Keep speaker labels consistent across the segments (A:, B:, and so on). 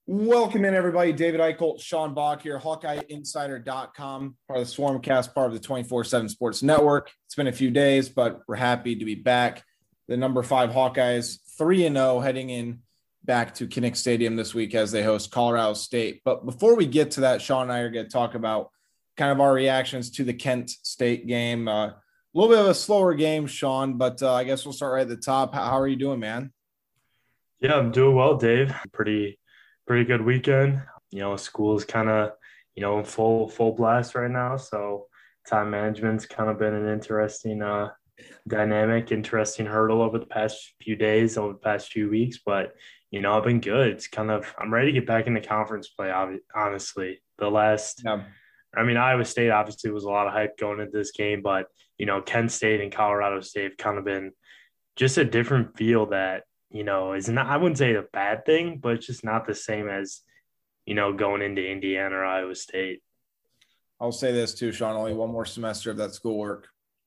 A: Welcome in, everybody. David Eichel, Sean Bach here, HawkeyeInsider.com, part of the Swarmcast, part of the 24/7 Sports Network. It's been a few days, but we're happy to be back. The number 5 Hawkeyes, 3-0, heading in back to Kinnick Stadium this week as they host Colorado State. But before we get to that, Sean and I are going to talk about kind of our reactions to the Kent State game. A little bit of a slower game, Sean, but I guess we'll start right at the top. How are you doing, man?
B: Yeah, I'm doing well, Dave. Pretty good weekend. School is kind of, in full blast right now. So time management's kind of been an interesting dynamic, interesting hurdle over the past few days, over the past few weeks. But I've been good. It's kind of I'm ready to get back into conference play. Honestly,
A: Yeah.
B: Iowa State obviously was a lot of hype going into this game, but Kent State and Colorado State have kind of been just a different feel that is not, I wouldn't say a bad thing, but it's just not the same as, going into Indiana or Iowa State.
A: I'll say this too, Sean, only one more semester of that schoolwork.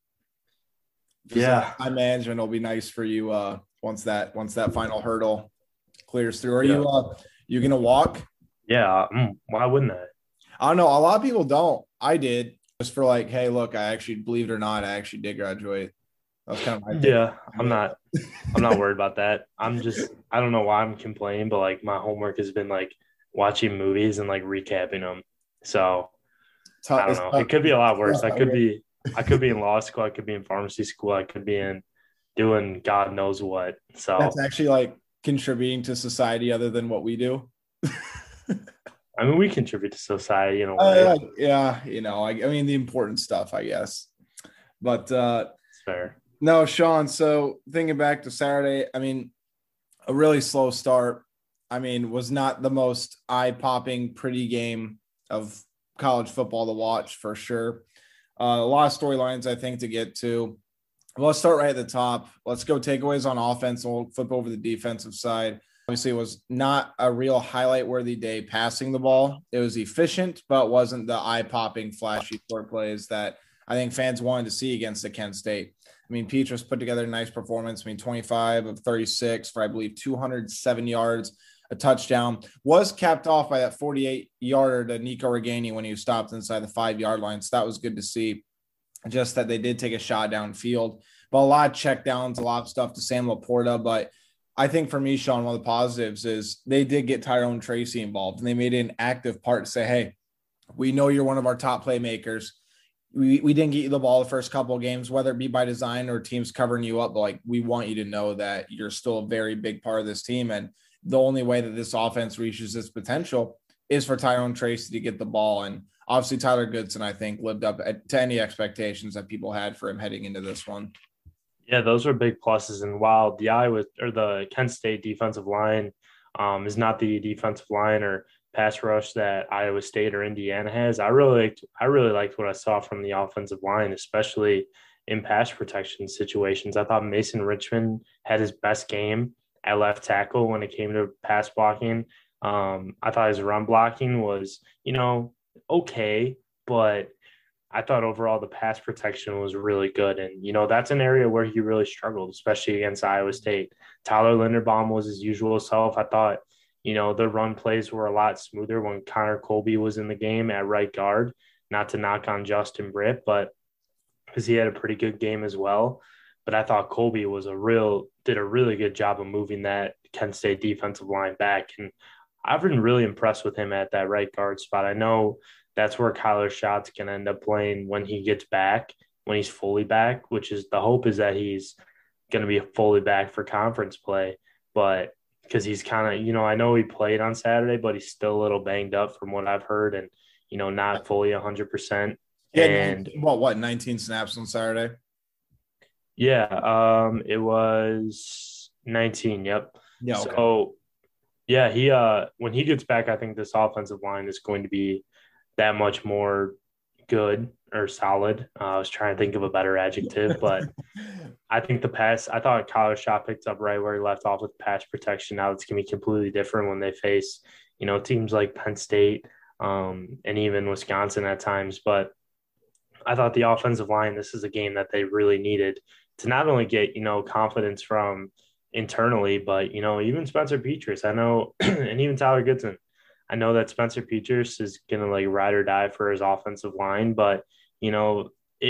B: Yeah.
A: Time management will be nice for you once that final hurdle clears through. Are
B: Yeah.
A: you gonna walk?
B: Yeah. Why wouldn't I?
A: I don't know. A lot of people don't. I did, just for like, hey, look, I actually, believe it or not, I actually did graduate. That was kind of my thing.
B: Yeah. I'm not worried about that. I don't know why I'm complaining, but like my homework has been like watching movies and like recapping them. So I don't
A: It's
B: know.
A: tough.
B: It could be a lot worse.
A: Okay.
B: I could be in law school. I could be in pharmacy school. I could be in doing God knows what.
A: That's
B: So,
A: actually like contributing to society other than what we do.
B: we contribute to society in a way.
A: Yeah, I mean the important stuff, I guess. But
B: It's fair.
A: no, Sean. So thinking back to Saturday, I mean, a really slow start. I mean, was not the most eye-popping, pretty game of college football to watch for sure. A lot of storylines, I think, to get to. Well, let's start right at the top. Let's go takeaways on offense, and we'll flip over the defensive side. Obviously, it was not a real highlight-worthy day passing the ball. It was efficient, but wasn't the eye-popping, flashy short plays that I think fans wanted to see against the Kent State. I mean, Petrus put together a nice performance. I mean, 25 of 36 for, I believe, 207 yards, a touchdown. Was capped off by that 48-yarder to Nico Reganey when he stopped inside the 5-yard line. So that was good to see. Just that they did take a shot downfield. But a lot of check downs, a lot of stuff to Sam Laporta. But I think for me, Sean, one of the positives is they did get Tyrone Tracy involved, and they made it an active part to say, hey, we know you're one of our top playmakers. We didn't get you the ball the first couple of games, whether it be by design or teams covering you up, but like we want you to know that you're still a very big part of this team. And the only way that this offense reaches its potential is for Tyrone Tracy to get the ball. And obviously Tyler Goodson, I think, lived up to any expectations that people had for him heading into this one.
B: Yeah, those are big pluses. And while the Iowa or the Kent State defensive line is not the defensive line or pass rush that Iowa State or Indiana has, I really liked what I saw from the offensive line, especially in pass protection situations. I thought Mason Richmond had his best game at left tackle when it came to pass blocking. I thought his run blocking was, okay, but I thought overall the pass protection was really good. And, that's an area where he really struggled, especially against Iowa State. Tyler Linderbaum was his usual self. I thought, the run plays were a lot smoother when Connor Colby was in the game at right guard, not to knock on Justin Britt, but because he had a pretty good game as well. But I thought Colby did a really good job of moving that Kent State defensive line back. And I've been really impressed with him at that right guard spot. I know that's where Kyler Schott's going to end up playing when he gets back, when he's fully back, which is the hope is that he's going to be fully back for conference play. But because he's kind of, I know he played on Saturday, but he's still a little banged up from what I've heard and, not fully 100%.
A: Yeah,
B: And
A: 19 snaps on Saturday?
B: yeah, it was 19. Yep.
A: Yeah, okay.
B: So yeah, he when he gets back, I think this offensive line is going to be that much more good or solid. I was trying to think of a better adjective, but I think I thought Kyler Schott picked up right where he left off with pass protection. Now it's going to be completely different when they face, teams like Penn State and even Wisconsin at times. But I thought the offensive line, this is a game that they really needed to not only get, confidence from internally, but, even Spencer Petras, I know, and even Tyler Goodson. I know that Spencer Petras is gonna like ride or die for his offensive line, but you know,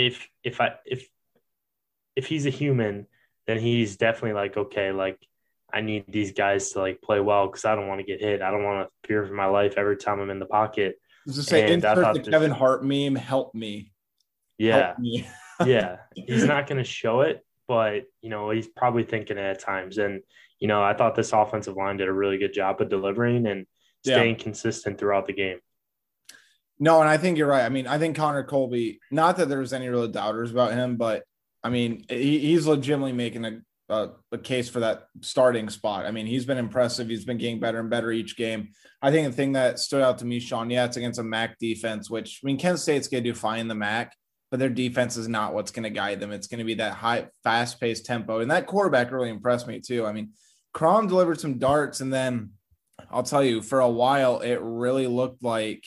B: if he's a human, then he's definitely like, okay, like I need these guys to like play well because I don't want to get hit. I don't want to fear for my life every time I'm in the pocket.
A: Just say,
B: And I
A: insert the
B: thought
A: Kevin
B: this,
A: Hart meme. Help me, help
B: yeah,
A: me.
B: yeah, he's not going to show it, but he's probably thinking it at times. And I thought this offensive line did a really good job of delivering and
A: Yeah.
B: staying consistent throughout the game.
A: No, and I think you're right. I mean, I think Connor Colby, not that there's any real doubters about him, but I mean, he's legitimately making a case for that starting spot. I mean, he's been impressive. He's been getting better and better each game. I think the thing that stood out to me, Sean, yeah, it's against a MAC defense, which, I mean, Kent State's going to do fine in the MAC, but their defense is not what's going to guide them. It's going to be that high, fast paced tempo. And that quarterback really impressed me, too. I mean, Crom delivered some darts, and then I'll tell you, for a while, it really looked like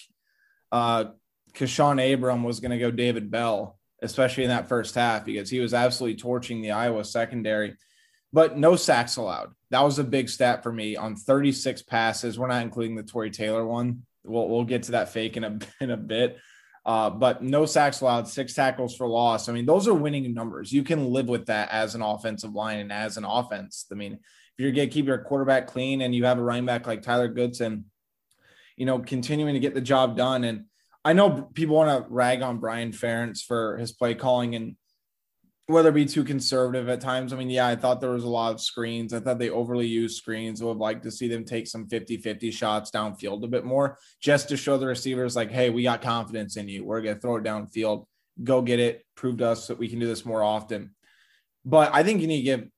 A: Kashawn Abram was going to go David Bell, especially in that first half, because he was absolutely torching the Iowa secondary. But no sacks allowed. That was a big stat for me on 36 passes. We're not including the Tory Taylor one. We'll get to that fake in a bit. But no sacks allowed, 6 tackles for loss. I mean, those are winning numbers. You can live with that as an offensive line and as an offense. I mean, if you're going to keep your quarterback clean and you have a running back like Tyler Goodson, continuing to get the job done. And I know people want to rag on Brian Ferentz for his play calling and whether it be too conservative at times. I mean, yeah, I thought there was a lot of screens. I thought they overly used screens. I would like to see them take some 50-50 shots downfield a bit more just to show the receivers like, hey, we got confidence in you. We're going to throw it downfield. Go get it. Prove to us that we can do this more often. But I think you need to give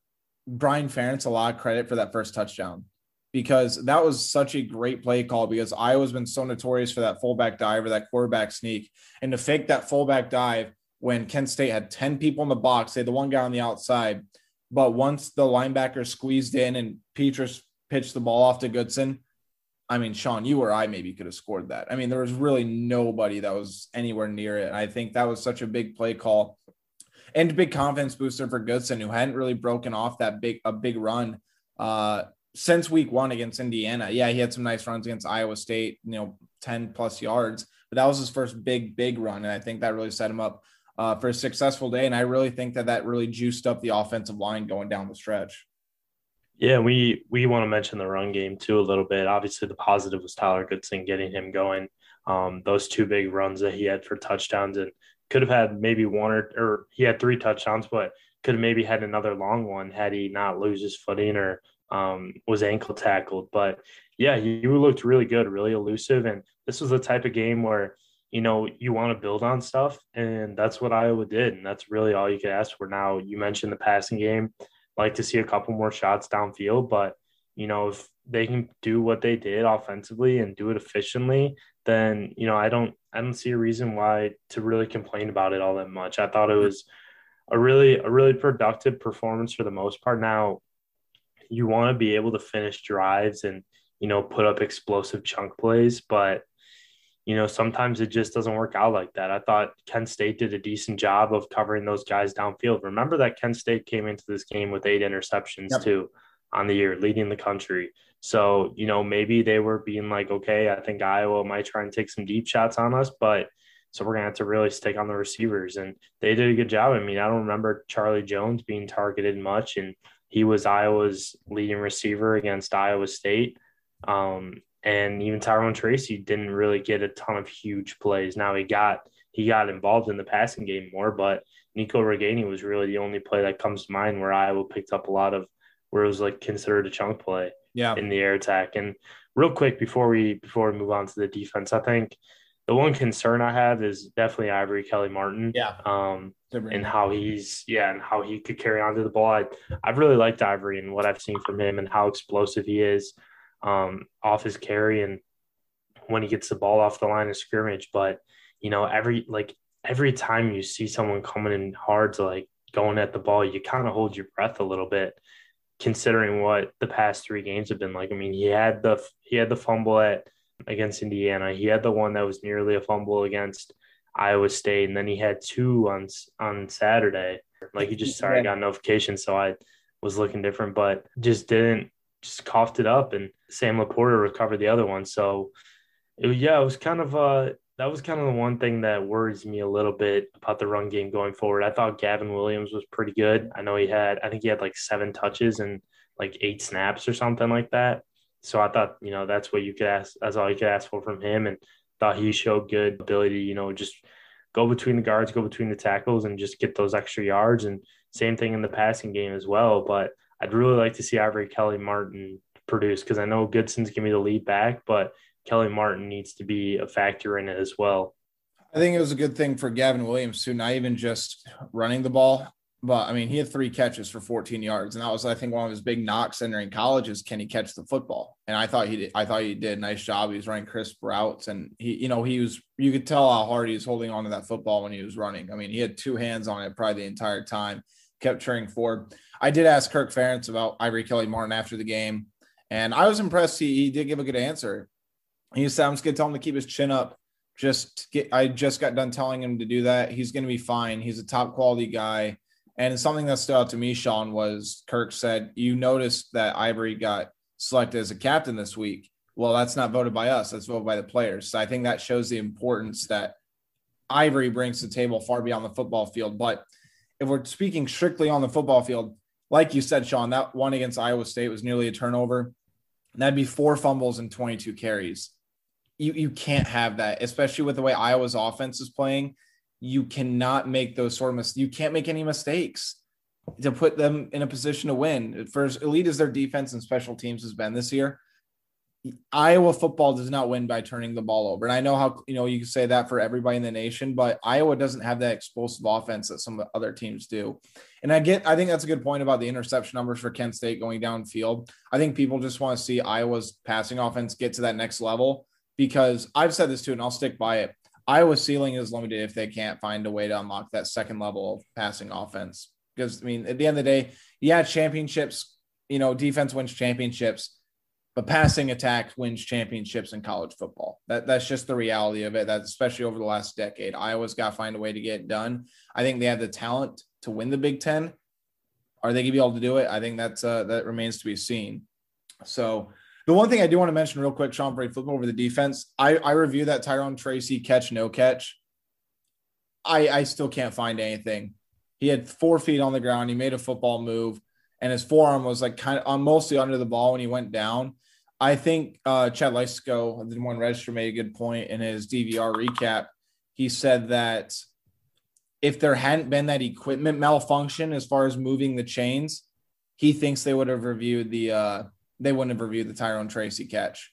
A: Brian Ferentz a lot of credit for that first touchdown, because that was such a great play call, because Iowa's been so notorious for that fullback dive or that quarterback sneak. And to fake that fullback dive when Kent State had 10 people in the box, they had the one guy on the outside. But once the linebacker squeezed in and Petras pitched the ball off to Goodson, I mean, Sean, you or I maybe could have scored that. I mean, there was really nobody that was anywhere near it. And I think that was such a big play call and a big confidence booster for Goodson, who hadn't really broken off that big run since week 1 against Indiana. Yeah, he had some nice runs against Iowa State, 10 plus yards, but that was his first big run. And I think that really set him up for a successful day. And I really think that really juiced up the offensive line going down the stretch.
B: Yeah, we want to mention the run game too a little bit. Obviously, the positive was Tyler Goodson getting him going. Those 2 big runs that he had for touchdowns, and could have had maybe one or he had 3 touchdowns, but could have maybe had another long one had he not lose his footing or was ankle tackled. But yeah, he looked really good, really elusive. And this was the type of game where, you want to build on stuff. And that's what Iowa did. And that's really all you could ask for. Now, you mentioned the passing game. Like to see a couple more shots downfield, but if they can do what they did offensively and do it efficiently, then I don't see a reason why to really complain about it all that much. I thought it was a really productive performance for the most part. Now, you want to be able to finish drives and put up explosive chunk plays, but sometimes it just doesn't work out like that. I thought Kent State did a decent job of covering those guys downfield. Remember that Kent State came into this game with 8 interceptions too on the year, leading the country. So, maybe they were being like, okay, I think Iowa might try and take some deep shots on us, but so we're going to have to really stick on the receivers. And they did a good job. I mean, I don't remember Charlie Jones being targeted much, and he was Iowa's leading receiver against Iowa State. And even Tyrone Tracy didn't really get a ton of huge plays. Now he got involved in the passing game more, but Nico Reganey was really the only play that comes to mind where Iowa picked up a lot of where it was like considered a chunk play in the air attack. And real quick before we move on to the defense, I think the one concern I have is definitely Ivory Kelly Martin. And how he could carry on to the ball. I've really liked Ivory and what I've seen from him and how explosive he is off his carry and when he gets the ball off the line of scrimmage. But every time you see someone coming in hard to like going at the ball, you kind of hold your breath a little bit, considering what the past 3 games have been like. I mean, he had the fumble against Indiana. He had the one that was nearly a fumble against Iowa State, and then he had 2 on Saturday. Like he just got a notification, so I was looking different, but just didn't just coughed it up, and Sam Laporta recovered the other one. So it was kind of that was kind of the one thing that worries me a little bit about the run game going forward. I thought Gavin Williams was pretty good. I think he had like 7 touches and like 8 snaps or something like that. So I thought, that's what you could ask. That's all you could ask for from him, and thought he showed good ability. Just go between the guards, go between the tackles, and just get those extra yards. And same thing in the passing game as well. But I'd really like to see Ivory Kelly Martin produce, because I know Goodson's gonna be the lead back, but Kelly Martin needs to be a factor in it as well.
A: I think it was a good thing for Gavin Williams too, not even just running the ball, but I mean, he had 3 catches for 14 yards. And that was, I think, one of his big knocks entering college is, can he catch the football? And I thought he did a nice job. He was running crisp routes, and you could tell how hard he was holding on to that football when he was running. I mean, he had 2 hands on it probably the entire time, kept turning forward. I did ask Kirk Ferentz about Ivory Kelly Martin after the game, and I was impressed. He did give a good answer. He said, I'm just going to tell him to keep his chin up. I just got done telling him to do that. He's going to be fine. He's a top quality guy. And something that stood out to me, Sean, was Kirk said, you noticed that Ivory got selected as a captain this week. Well, that's not voted by us. That's voted by the players. So I think that shows the importance that Ivory brings to the table far beyond the football field. But if we're speaking strictly on the football field, like you said, Sean, that one against Iowa State was nearly a turnover. And that'd be 4 fumbles and 22 carries. You can't have that, especially with the way Iowa's offense is playing. You cannot make those sort of mistakes. You can't make any mistakes to put them in a position to win. For as elite as their defense and special teams has been this year, Iowa football does not win by turning the ball over. And I know how, you can say that for everybody in the nation, but Iowa doesn't have that explosive offense that some other teams do. And I think that's a good point about the interception numbers for Kent State going downfield. I think people just want to see Iowa's passing offense get to that next level, because I've said this too, and I'll stick by it. Iowa's ceiling is limited if they can't find a way to unlock that second level of passing offense. Because, I mean, at the end of the day, championships, defense wins championships, but passing attack wins championships in college football. That's just the reality of it. That's especially over the last decade. Iowa's got to find a way to get it done. I think they have the talent to win the Big Ten. Are they going to be able to do it? I think that remains to be seen. So the one thing I do want to mention real quick, Sean, before we flip over the defense, I reviewed that Tyrone Tracy catch, no catch. I still can't find anything. He had 4 feet on the ground. He made a football move, and his forearm was like kind of mostly under the ball when he went down. I think Chad Lysko, the Des Moines Register, made a good point in his DVR recap. He said that if there hadn't been that equipment malfunction as far as moving the chains, he thinks they would have reviewed they wouldn't have reviewed the Tyrone Tracy catch.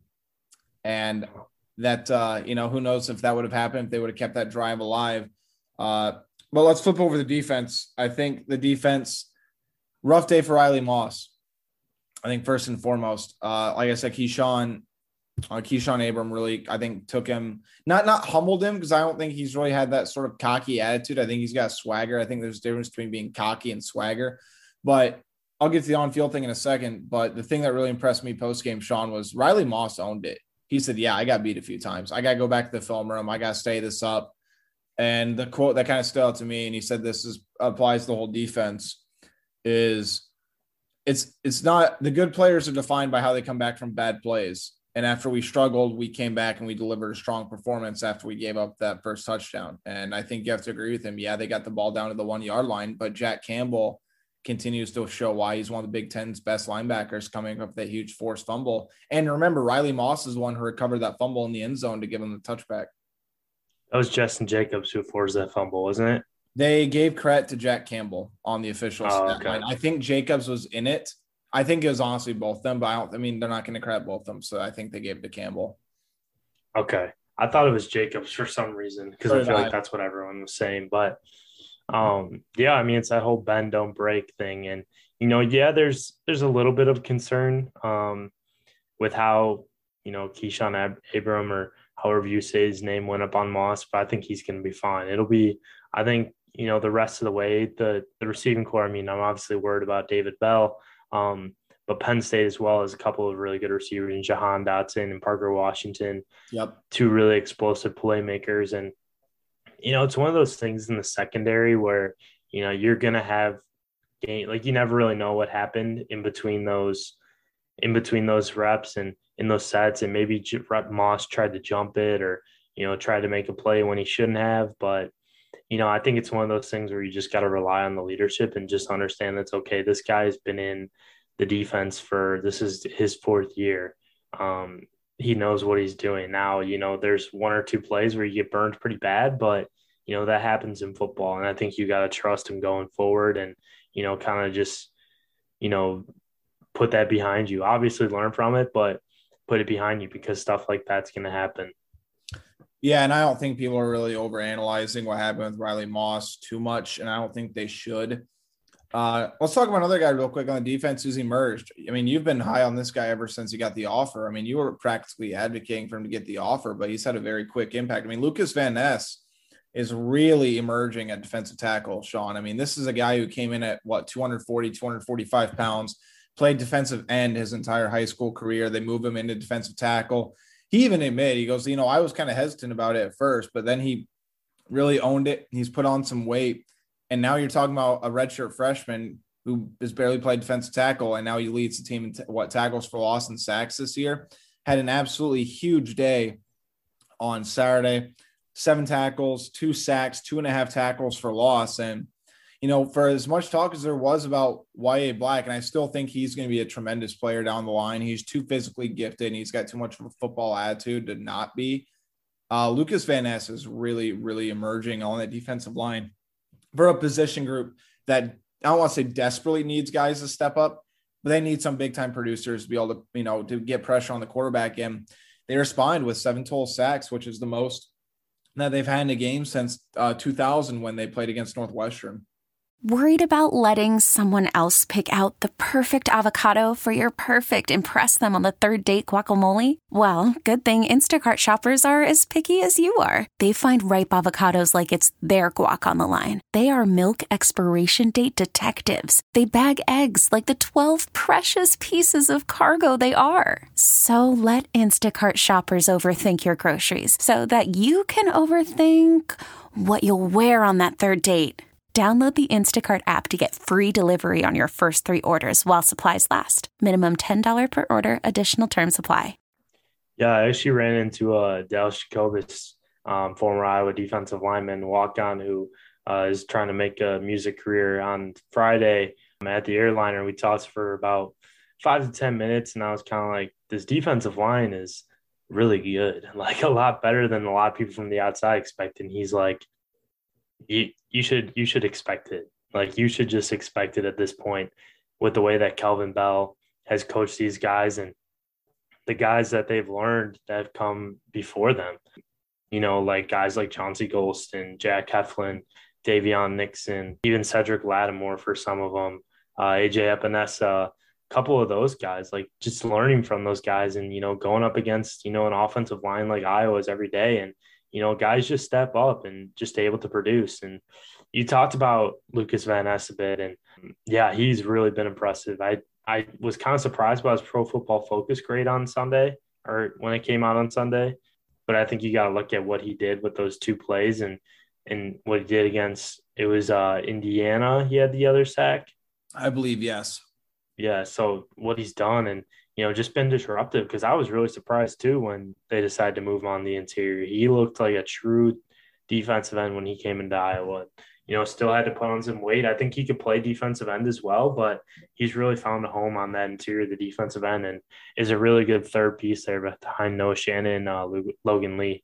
A: And that, who knows if that would have happened, if they would have kept that drive alive. But let's flip over the defense. I think the defense, rough day for Riley Moss. I think first and foremost, like I said, Keyshawn Abram really, I think, took him, not humbled him, because I don't think he's really had that sort of cocky attitude. I think he's got swagger. I think there's a difference between being cocky and swagger. But I'll get to the on-field thing in a second, but the thing that really impressed me post-game, Sean, was Riley Moss owned it. He said, yeah, I got beat a few times. I got to go back to the film room. I got to stay this up. And the quote that kind of stood out to me, and he said applies to the whole defense, is it's not – the good players are defined by how they come back from bad plays. And after we struggled, we came back and we delivered a strong performance after we gave up that first touchdown. And I think you have to agree with him. Yeah, they got the ball down to the 1-yard line, but Jack Campbell – continues to show why he's one of the Big Ten's best linebackers, coming up with that huge forced fumble. And remember, Riley Moss is the one who recovered that fumble in the end zone to give him the touchback.
B: That was Justin Jacobs who forced that fumble, wasn't it?
A: They gave credit to Jack Campbell on the official stat line. I think Jacobs was in it. I think it was honestly both of them, but they're not going to credit both of them. So I think they gave it to Campbell.
B: Okay. I thought it was Jacobs for some reason, because I feel like that's what everyone was saying. But it's that whole bend, don't break thing. And, there's a little bit of concern with how, Keyshawn Abram, or however you say his name, went up on Moss, but I think he's going to be fine. I think, the rest of the way, the receiving core, I'm obviously worried about David Bell, but Penn State as well as a couple of really good receivers in Jahan Dotson and Parker Washington.
A: Yep.
B: 2 really explosive playmakers. And, it's one of those things in the secondary where, you're going to have game, like, you never really know what happened in between those in between those reps and in those sets, and maybe Rep Moss tried to jump it or, tried to make a play when he shouldn't have. But, I think it's one of those things where you just got to rely on the leadership and just understand that's okay. This guy's been in the defense this is his fourth year. He knows what he's doing now. There's one or two plays where you get burned pretty bad, but that happens in football. And I think you got to trust him going forward and, kind of just, put that behind you. Obviously learn from it, but put it behind you because stuff like that's going to happen.
A: Yeah, and I don't think people are really overanalyzing what happened with Riley Moss too much, and I don't think they should. Let's talk about another guy real quick on the defense who's emerged. I mean, you've been high on this guy ever since he got the offer. I mean, you were practically advocating for him to get the offer, but he's had a very quick impact. I mean, Lucas Van Ness is really emerging at defensive tackle, Sean. I mean, this is a guy who came in at 240, 245 pounds, played defensive end his entire high school career. They move him into defensive tackle. He even admitted, he goes, I was kind of hesitant about it at first, but then he really owned it. He's put on some weight. And now you're talking about a redshirt freshman who has barely played defensive tackle, and now he leads the team in tackles for loss and sacks this year. Had an absolutely huge day on Saturday. 7 tackles, 2 sacks, 2.5 tackles for loss. And, for as much talk as there was about Y.A. Black, and I still think he's going to be a tremendous player down the line. He's too physically gifted, and he's got too much of a football attitude to not be. Lucas Van Ness is really, really emerging on that defensive line for a position group that I don't want to say desperately needs guys to step up, but they need some big time producers to be able to, to get pressure on the quarterback. And they respond with 7 total sacks, which is the most that they've had in a game since 2000 when they played against Northwestern.
C: Worried about letting someone else pick out the perfect avocado for your perfect impress them on the third date guacamole? Well, good thing Instacart shoppers are as picky as you are. They find ripe avocados like it's their guac on the line. They are milk expiration date detectives. They bag eggs like the 12 precious pieces of cargo they are. So let Instacart shoppers overthink your groceries so that you can overthink what you'll wear on that third date. Download the Instacart app to get free delivery on your first 3 orders while supplies last. Minimum $10 per order. Additional terms apply.
B: Yeah, I actually ran into Dallas Jacobus, former Iowa defensive lineman, walk-on who is trying to make a music career on Friday at the airliner. We talked for about 5 to 10 minutes, and I was kind of like, this defensive line is really good, like a lot better than a lot of people from the outside expect. And he's like, you should expect it. Like, you should just expect it at this point with the way that Kelvin Bell has coached these guys and the guys that they've learned that have come before them. Like guys like Chauncey Golston, Jack Heflin, Davion Nixon, even Cedric Lattimore for some of them, AJ Epinesa, a couple of those guys, like just learning from those guys and, going up against, an offensive line like Iowa's every day. And, guys just step up and just able to produce. And you talked about Lucas Van Ness a bit, and yeah, he's really been impressive. I was kind of surprised by his Pro Football Focus grade on Sunday, or when it came out on Sunday, but I think you got to look at what he did with those 2 plays and what he did against, it was Indiana. He had the other sack,
A: I believe. Yes.
B: Yeah. So what he's done and, just been disruptive, because I was really surprised too when they decided to move on the interior. He looked like a true defensive end when he came into Iowa. Still had to put on some weight. I think he could play defensive end as well, but he's really found a home on that interior, the defensive end, and is a really good third piece there behind Noah Shannon and Logan Lee.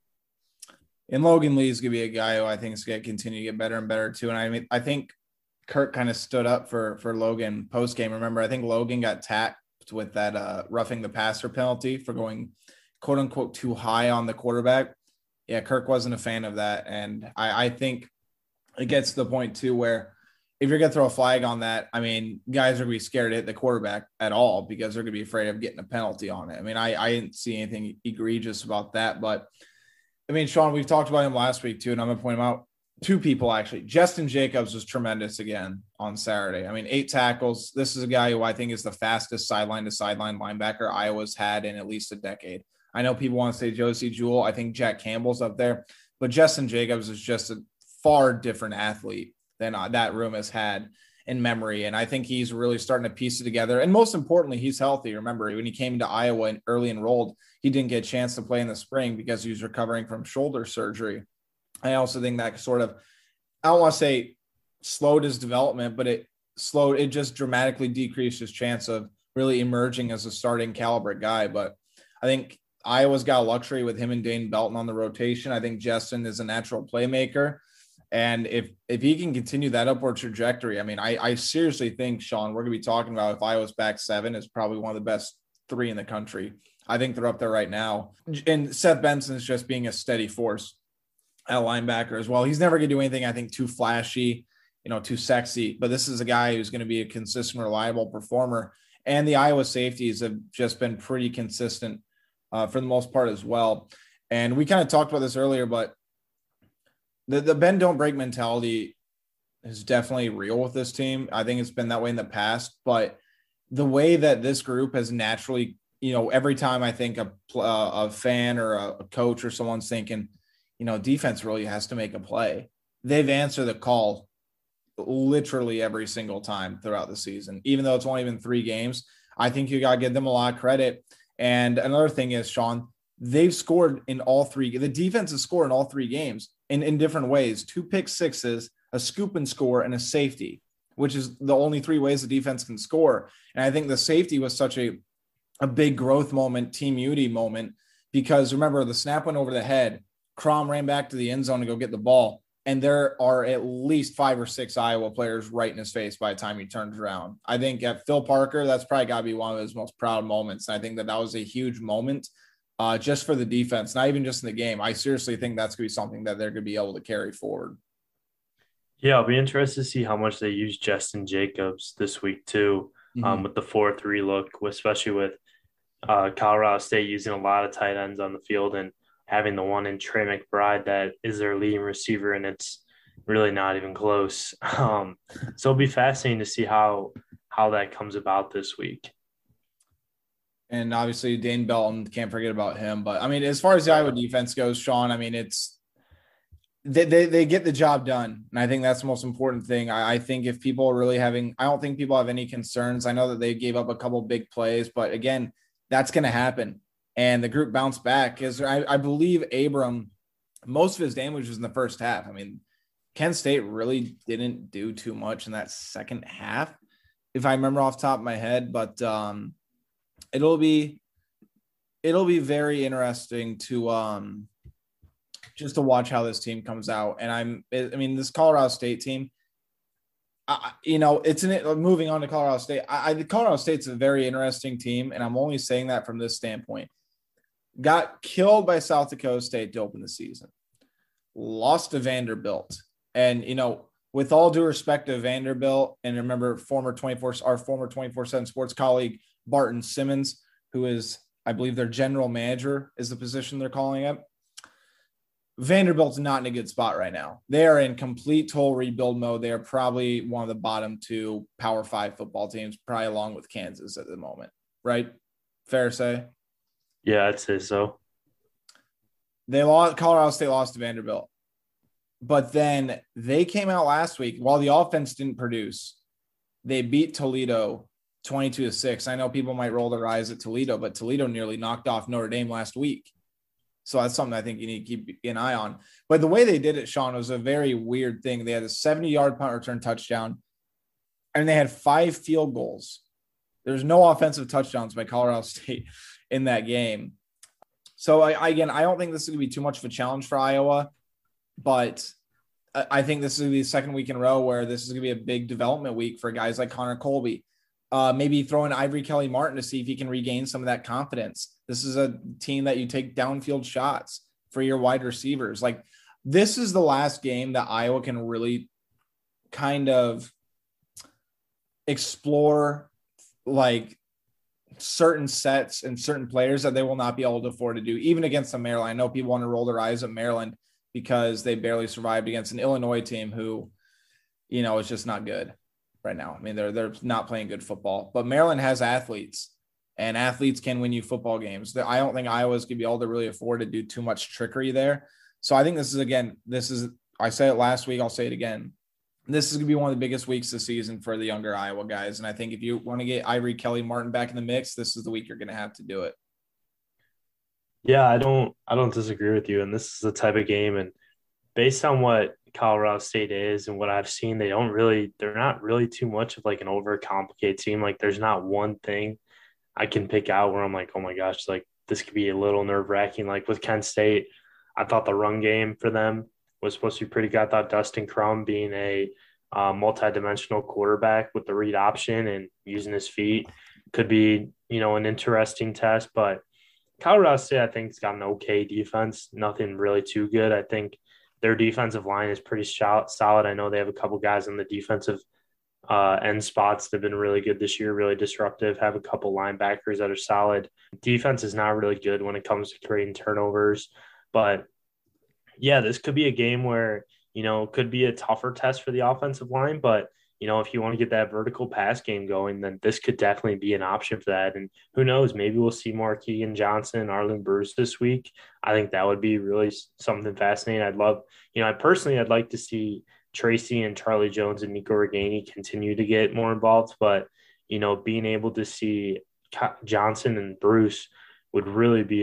A: And Logan Lee is going to be a guy who I think is going to continue to get better and better too. And I think Kirk kind of stood up for Logan post game. Remember, I think Logan got tapped with that roughing the passer penalty for going quote unquote too high on the quarterback. Yeah, Kirk wasn't a fan of that. And I think it gets to the point too where if you're going to throw a flag on that, I mean, guys are going to be scared to hit the quarterback at all because they're going to be afraid of getting a penalty on it. I mean, I didn't see anything egregious about that, but I mean, Sean, we've talked about him last week too, and I'm going to point him out. 2 people, actually. Justin Jacobs was tremendous again on Saturday. I mean, 8 tackles. This is a guy who I think is the fastest sideline-to-sideline linebacker Iowa's had in at least a decade. I know people want to say Josie Jewell. I think Jack Campbell's up there. But Justin Jacobs is just a far different athlete than that room has had. in memory. And I think he's really starting to piece it together. And most importantly, he's healthy. Remember, when he came to Iowa and early enrolled, he didn't get a chance to play in the spring because he was recovering from shoulder surgery. I also think that sort of, I don't want to say slowed his development, but it just dramatically decreased his chance of really emerging as a starting caliber guy. But I think Iowa's got a luxury with him and Dane Belton on the rotation. I think Justin is a natural playmaker. And if he can continue that upward trajectory, I mean, I seriously think, Sean, we're going to be talking about if Iowa's back 7 is probably one of the best 3 in the country. I think they're up there right now. And Seth Benson's just being a steady force at linebacker as well. He's never going to do anything, I think, too flashy, too sexy. But this is a guy who's going to be a consistent, reliable performer. And the Iowa safeties have just been pretty consistent for the most part as well. And we kind of talked about this earlier, but the bend don't break mentality is definitely real with this team. I think it's been that way in the past, but the way that this group has naturally, every time I think a fan or a coach or someone's thinking, defense really has to make a play, they've answered the call literally every single time throughout the season. Even though it's only been 3 games, I think you got to give them a lot of credit. And another thing is, Sean, they've scored in all 3. The defense has scored in all 3 games in different ways: 2 pick sixes, a scoop and score, and a safety, which is the only 3 ways the defense can score. And I think the safety was such a big growth moment, team unity moment, because remember, the snap went over the head. Crom ran back to the end zone to go get the ball. And there are at least 5 or 6 Iowa players right in his face by the time he turns around. I think at Phil Parker, that's probably got to be one of his most proud moments. And I think that was a huge moment just for the defense, not even just in the game. I seriously think that's going to be something that they're going to be able to carry forward.
B: Yeah, I'll be interested to see how much they use Justin Jacobs this week too, with the 4-3 look, especially with Colorado State using a lot of tight ends on the field and having the one in Trey McBride that is their leading receiver, and it's really not even close. So it'll be fascinating to see how that comes about this week.
A: And obviously Dane Belton, can't forget about him. But I mean, as far as the Iowa defense goes, Sean, I mean, it's they get the job done. And I think that's the most important thing. I think if people are really I don't think people have any concerns. I know that they gave up a couple big plays, but again, that's going to happen. And the group bounced back because I believe Abram, most of his damage was in the first half. I mean, Kent State really didn't do too much in that second half, if I remember off the top of my head. But it'll be very interesting to just to watch how this team comes out. And this Colorado State team, moving on to Colorado State. Colorado State's a very interesting team, and I'm only saying that from this standpoint. Got killed by South Dakota State to open the season. Lost to Vanderbilt. And, with all due respect to Vanderbilt, and remember our former 24/7 Sports colleague, Barton Simmons, who is, I believe, their general manager is the position they're calling it. Vanderbilt's not in a good spot right now. They are in complete total rebuild mode. They are probably one of the bottom 2 Power 5 football teams, probably along with Kansas at the moment, right? Fair to say?
B: Yeah, I'd say so.
A: Colorado State lost to Vanderbilt. But then they came out last week, while the offense didn't produce, they beat Toledo 22-6. I know people might roll their eyes at Toledo, but Toledo nearly knocked off Notre Dame last week. So that's something I think you need to keep an eye on. But the way they did it, Sean, was a very weird thing. They had a 70-yard punt return touchdown, and they had 5 field goals. There's no offensive touchdowns by Colorado State in that game. So, I don't think this is going to be too much of a challenge for Iowa, but I think this is going to be the second week in a row where this is going to be a big development week for guys like Connor Colby. Maybe throw in Ivory Kelly Martin to see if he can regain some of that confidence. This is a team that you take downfield shots for your wide receivers. Like, this is the last game that Iowa can really kind of explore, like, certain sets and certain players that they will not be able to afford to do, even against the Maryland. I know people want to roll their eyes at Maryland because they barely survived against an Illinois team who, is just not good right now. I mean, they're not playing good football, but Maryland has athletes, and athletes can win you football games. I don't think Iowa's going to be able to really afford to do too much trickery there. So I think I said it last week, I'll say it again. This is going to be one of the biggest weeks this season for the younger Iowa guys. And I think if you want to get Ivory Kelly Martin back in the mix, this is the week you're going to have to do it.
B: Yeah, I don't disagree with you. And this is the type of game, and based on what Colorado State is and what I've seen, they're not really too much of like an overcomplicated team. Like there's not one thing I can pick out where I'm like, oh my gosh, like this could be a little nerve wracking. Like with Kent State, I thought the run game for them was supposed to be pretty good. I thought Dustin Crum being a multi-dimensional quarterback with the read option and using his feet could be, an interesting test. But Colorado State, I think, has got an okay defense, nothing really too good. I think their defensive line is pretty solid. I know they have a couple guys on the defensive end spots that have been really good this year, really disruptive, have a couple linebackers that are solid. Defense is not really good when it comes to creating turnovers. But, yeah, this could be a game where, could be a tougher test for the offensive line. But, if you want to get that vertical pass game going, then this could definitely be an option for that. And who knows, maybe we'll see more Keegan Johnson and Arlen Bruce this week. I think that would be really something fascinating. I'd like to see Tracy and Charlie Jones and Nico Reganey continue to get more involved. But, being able to see Johnson and Bruce would really be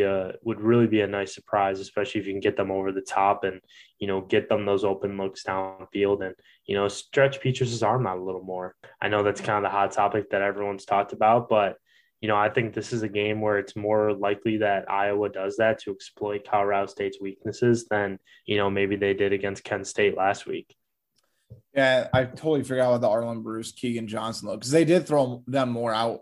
B: a nice surprise, especially if you can get them over the top and, get them those open looks downfield and, stretch Petras' arm out a little more. I know that's kind of the hot topic that everyone's talked about, but, I think this is a game where it's more likely that Iowa does that to exploit Colorado State's weaknesses than, maybe they did against Kent State last week.
A: Yeah, I totally forgot about the Arlen Bruce, Keegan Johnson look, because they did throw them more out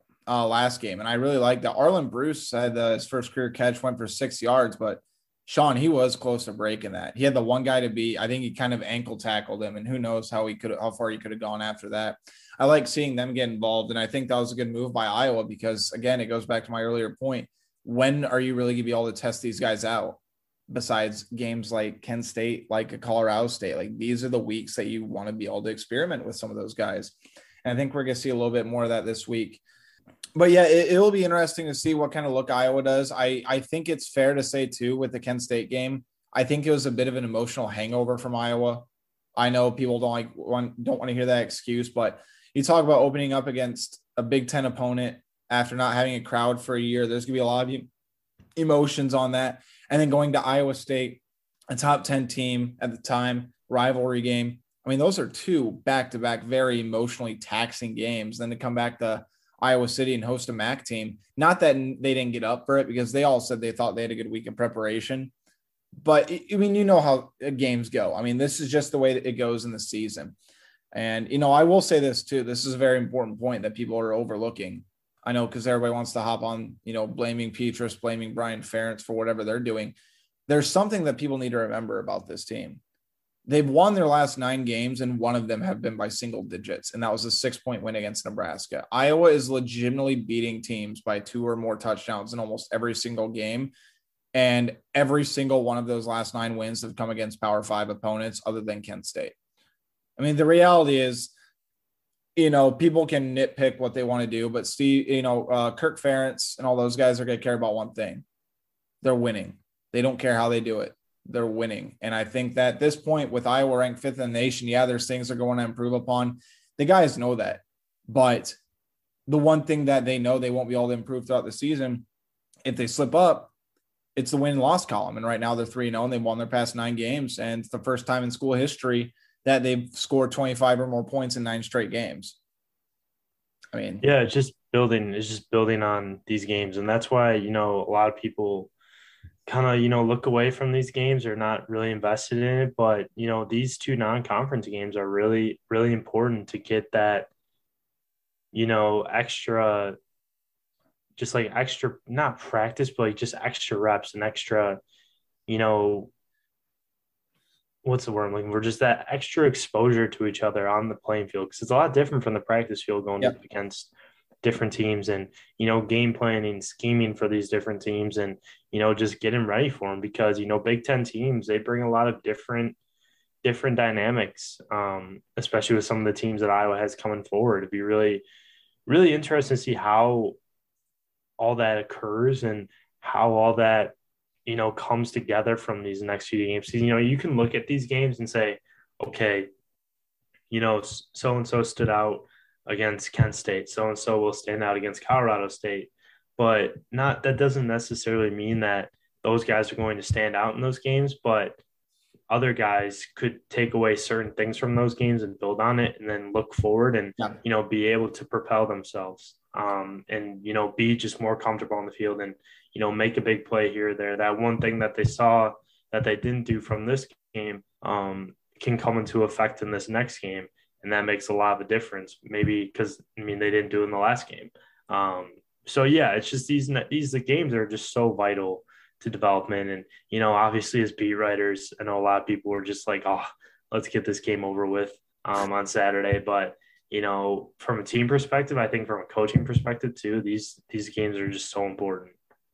A: last game. And I really like that. Arlen Bruce had his first career catch, went for 6 yards, but Sean, he was close to breaking that. He had the one guy to beat. I think he kind of ankle tackled him, and who knows how far he could have gone after that. I like seeing them get involved. And I think that was a good move by Iowa because, again, it goes back to my earlier point. When are you really going to be able to test these guys out besides games like Kent State, like a Colorado State? Like these are the weeks that you want to be able to experiment with some of those guys. And I think we're going to see a little bit more of that this week. But yeah, it'll be interesting to see what kind of look Iowa does. I think it's fair to say too, with the Kent State game, I think it was a bit of an emotional hangover from Iowa. I know people don't want to hear that excuse, but you talk about opening up against a Big Ten opponent after not having a crowd for a year. There's gonna be a lot of emotions on that, and then going to Iowa State, a top 10 team at the time, rivalry game. I mean, those are two back-to-back very emotionally taxing games. Then to come back to Iowa City and host a MAC team. Not that they didn't get up for it because they all said they thought they had a good week of preparation. But, I mean, you know how games go. I mean, this is just the way that it goes in the season. And, I will say this too. This is a very important point that people are overlooking. I know because everybody wants to hop on, blaming Petras, blaming Brian Ferentz for whatever they're doing. There's something that people need to remember about this team. They've won their last 9 games, and one of them have been by single digits, and that was a 6-point win against Nebraska. Iowa is legitimately beating teams by 2 or more touchdowns in almost every single game, and every single one of those last 9 wins have come against Power 5 opponents other than Kent State. I mean, the reality is, people can nitpick what they want to do, but Kirk Ferentz and all those guys are going to care about one thing. They're winning. They don't care how they do it. They're winning. And I think that at this point with Iowa ranked 5th in the nation, yeah, there's things they're going to improve upon. The guys know that. But the one thing that they know they won't be able to improve throughout the season, if they slip up, it's the win and loss column. And right now they're 3-0 and they've won their past 9 games. And it's the first time in school history that they've scored 25 or more points in 9 straight games. I mean,
B: yeah, it's just building on these games. And that's why, a lot of people kind of, look away from these games or not really invested in it. But, these 2 non-conference games are really, really important to get that, extra, just like extra, not practice, but like just extra reps and extra, what's the word I'm looking for? Just that extra exposure to each other on the playing field. Because it's a lot different from the practice field going up against different teams and, game planning, scheming for these different teams and, just getting ready for them because, Big Ten teams, they bring a lot of different dynamics, especially with some of the teams that Iowa has coming forward. It'd be really, really interesting to see how all that occurs and how all that, comes together from these next few games. You can look at these games and say, okay, so and so stood out against Kent State, so and so will stand out against Colorado State, but not that doesn't necessarily mean that those guys are going to stand out in those games, but other guys could take away certain things from those games and build on it and then look forward and, be able to propel themselves and, be just more comfortable on the field and, make a big play here or there. That one thing that they saw that they didn't do from this game can come into effect in this next game. And that makes a lot of a difference, maybe because, they didn't do it in the last game. So, yeah, it's just these games are just so vital to development. And, obviously as beat writers, I know a lot of people were just like, oh, let's get this game over with on Saturday. But, from a team perspective, I think from a coaching perspective too, these games are just so important.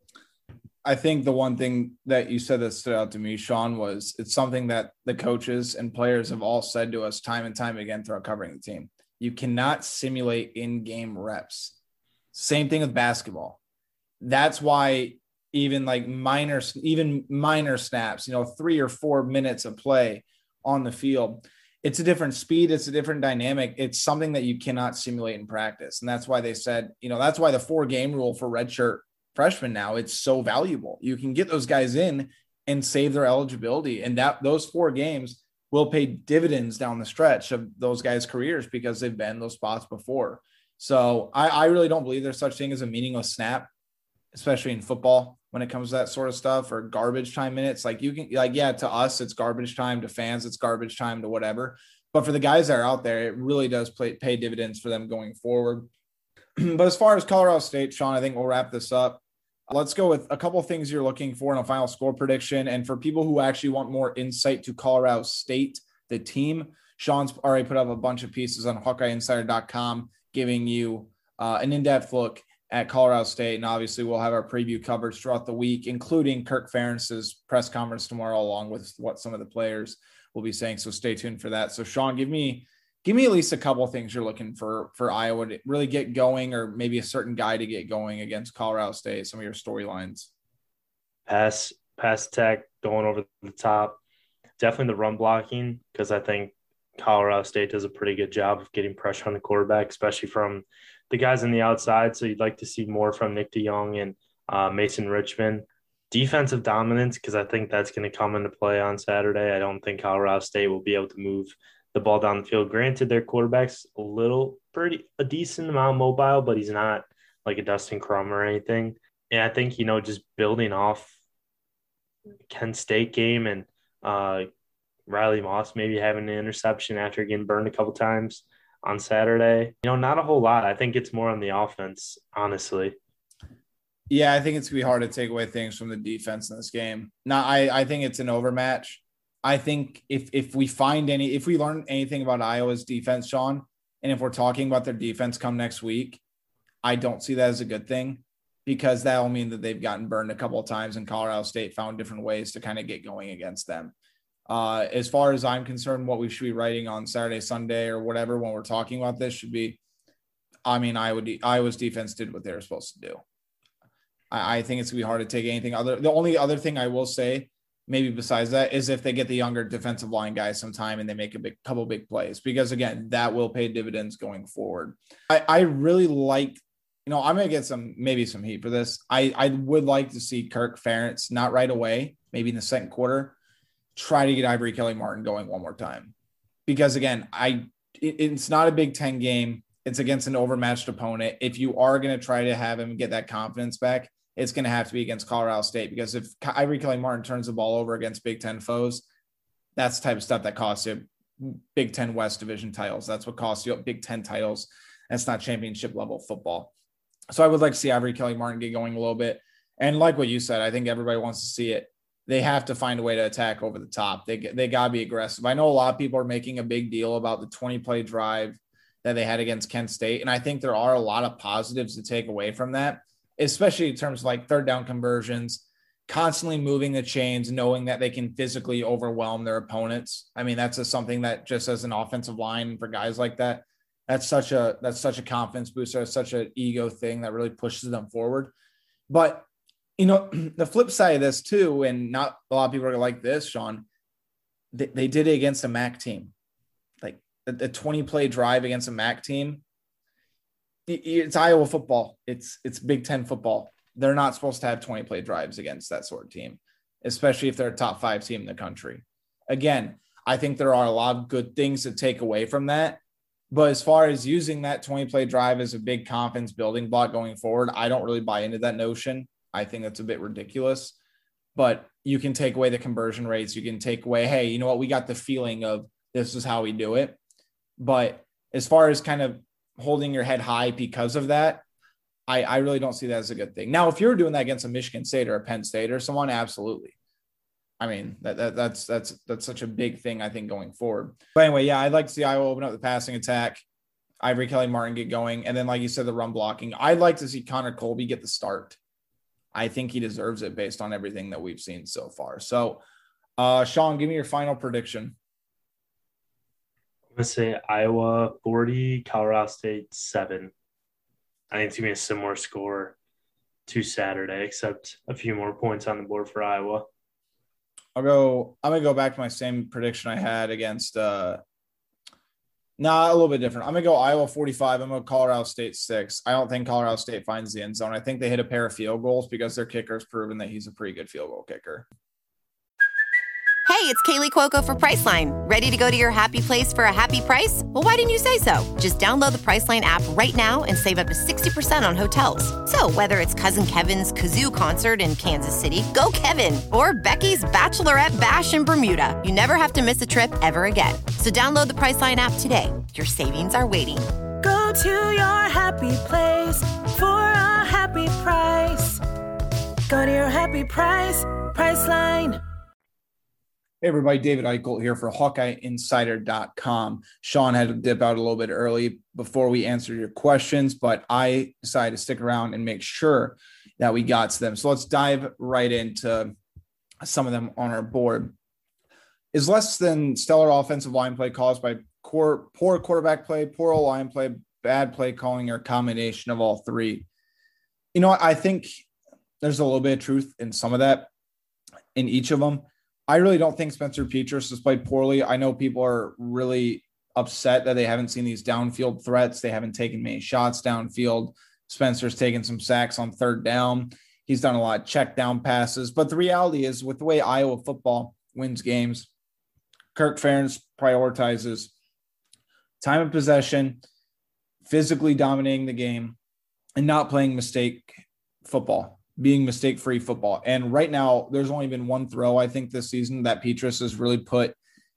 A: I think the one thing that you said that stood out to me, Sean, was it's something that the coaches and players have all said to us time and time again throughout covering the team. You cannot simulate in-game reps. Same thing with basketball. That's why even minor snaps, 3 or 4 minutes of play on the field, it's a different speed. It's a different dynamic. It's something that you cannot simulate in practice. And that's why they said, that's why the 4-game rule for redshirt freshmen now, it's so valuable. You can get those guys in and save their eligibility. And those 4 games will pay dividends down the stretch of those guys' careers because they've been in those spots before. So I really don't believe there's such thing as a meaningless snap, especially in football when it comes to that sort of stuff, or garbage time minutes. To us, it's garbage time, to fans, it's garbage time, to whatever. But for the guys that are out there, it really does pay dividends for them going forward. But as far as Colorado State, Sean, I think we'll wrap this up. Let's go with a couple of things you're looking for in a final score prediction. And for people who actually want more insight to Colorado State, the team, Sean's already put up a bunch of pieces on HawkeyeInsider.com giving you an in-depth look at Colorado State. And obviously we'll have our preview coverage throughout the week, including Kirk Ferentz's press conference tomorrow, along with what some of the players will be saying. So stay tuned for that. So Sean, give me at least a couple of things you're looking for Iowa to really get going, or maybe a certain guy to get going against Colorado State, some of your storylines.
B: Pass attack, going over the top. Definitely the run blocking, because I think Colorado State does a pretty good job of getting pressure on the quarterback, especially from the guys on the outside. So you'd like to see more from Nick DeYoung and Mason Richman. Defensive dominance, because I think that's going to come into play on Saturday. I don't think Colorado State will be able to move the ball down the field. Granted, their quarterback's a decent amount mobile, but he's not like a Dustin Crum or anything. And I think, just building off Kent State game and Riley Moss maybe having an interception after getting burned a couple times on Saturday. Not a whole lot. I think it's more on the offense, honestly.
A: Yeah, I think it's going to be hard to take away things from the defense in this game. Now, I think it's an overmatch. I think if we learn anything about Iowa's defense, Sean, and if we're talking about their defense come next week, I don't see that as a good thing, because that will mean that they've gotten burned a couple of times and Colorado State found different ways to kind of get going against them. As far as I'm concerned, what we should be writing on Saturday, Sunday, or whatever, when we're talking about this should be, Iowa's defense did what they were supposed to do. I think it's going to be hard to take anything other. The only other thing I will say, maybe besides that, is if they get the younger defensive line guys sometime and they make a couple big plays, because again, that will pay dividends going forward. I really like, I'm going to get some heat for this. I would like to see Kirk Ferentz, not right away, maybe in the second quarter, try to get Ivory Kelly Martin going one more time, because again, it's not a Big Ten game. It's against an overmatched opponent. If you are going to try to have him get that confidence back, it's going to have to be against Colorado State, because if Ivory Kelly Martin turns the ball over against Big Ten foes, that's the type of stuff that costs you Big Ten West Division titles. That's what costs you Big Ten titles. That's not championship level football. So I would like to see Ivory Kelly Martin get going a little bit. And like what you said, I think everybody wants to see it. They have to find a way to attack over the top. They got to be aggressive. I know a lot of people are making a big deal about the 20-play drive that they had against Kent State. And I think there are a lot of positives to take away from that, especially in terms of like third down conversions, constantly moving the chains, knowing that they can physically overwhelm their opponents. I mean, that's just something that just as an offensive line for guys like that, that's such a confidence booster. It's such an ego thing that really pushes them forward. But, the flip side of this too, and not a lot of people are like this, Sean, they did it against a MAC team. Like a 20 play drive against a MAC team. It's Iowa football. It's Big Ten football. They're not supposed to have 20 play drives against that sort of team, especially if they're a top 5 team in the country. Again, I think there are a lot of good things to take away from that. But as far as using that 20 play drive as a big confidence building block going forward, I don't really buy into that notion. I think that's a bit ridiculous. But you can take away the conversion rates. You can take away, hey, you know what? We got the feeling of this is how we do it. But as far as kind of holding your head high because of that, I really don't see that as a good thing. Now, if you're doing that against a Michigan State or a Penn State or someone, absolutely. I mean, that's such a big thing, I think, going forward. But anyway, yeah, I'd like to see Iowa open up the passing attack, Ivory Kelly Martin get going, and then, like you said, the run blocking. I'd like to see Connor Colby get the start. I think he deserves it based on everything that we've seen so far. So, Sean, give me your final prediction.
B: I'm going to say Iowa 40, Colorado State 7. I think it's going to be a similar score to Saturday, except a few more points on the board for Iowa.
A: I'm going to go back to my same prediction I had against a little bit different. I'm going to go Iowa 45. I'm going to go Colorado State 6. I don't think Colorado State finds the end zone. I think they hit a pair of field goals because their kicker's proven that he's a pretty good field goal kicker.
D: Hey, it's Kaylee Cuoco for Priceline. Ready to go to your happy place for a happy price? Well, why didn't you say so? Just download the Priceline app right now and save up to 60% on hotels. So whether it's Cousin Kevin's Kazoo Concert in Kansas City, go Kevin, or Becky's Bachelorette Bash in Bermuda, you never have to miss a trip ever again. So download the Priceline app today. Your savings are waiting.
E: Go to your happy place for a happy price. Go to your happy price, Priceline.
A: Hey, everybody, David Eichel here for HawkeyeInsider.com. Sean had to dip out a little bit early before we answered your questions, but I decided to stick around and make sure that we got to them. So let's dive right into some of them on our board. Is less than stellar offensive line play caused by poor quarterback play, poor line play, bad play calling, or a combination of all three? You know, I think there's a little bit of truth in some of that in each of them. I really don't think Spencer Petras has played poorly. I know people are really upset that they haven't seen these downfield threats. They haven't taken many shots downfield. Spencer's taken some sacks on third down. He's done a lot of check down passes. But the reality is, with the way Iowa football wins games, Kirk Ferentz prioritizes time of possession, physically dominating the game, and not playing mistake football. Being mistake-free football. And right now, there's only been one throw, I think, this season that Petras has really put